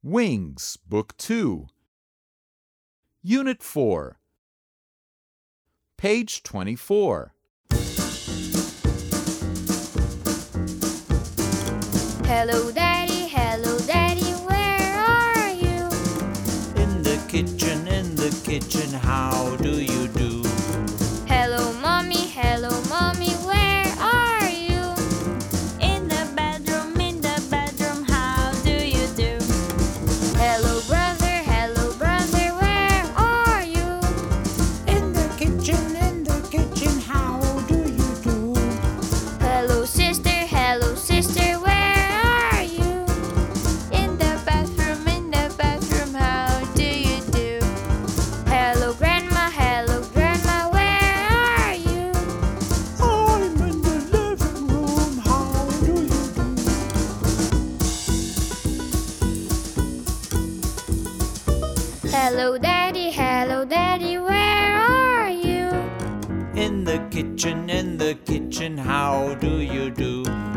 Wings, Book 2. Unit 4. Page 24. Hello, Daddy, where are you? In the kitchen, how do you do? Hello, Mommy, where are you? In the bedroom, how do you do? Hello, brother, where are you? In the kitchen, how do you do? Hello, sister, where are you? In the bathroom, how do you do? Hello, Grandma, where are you? I'm in the living room, how do you do? Hello, Daddy, where are you? In the kitchen, how do you do?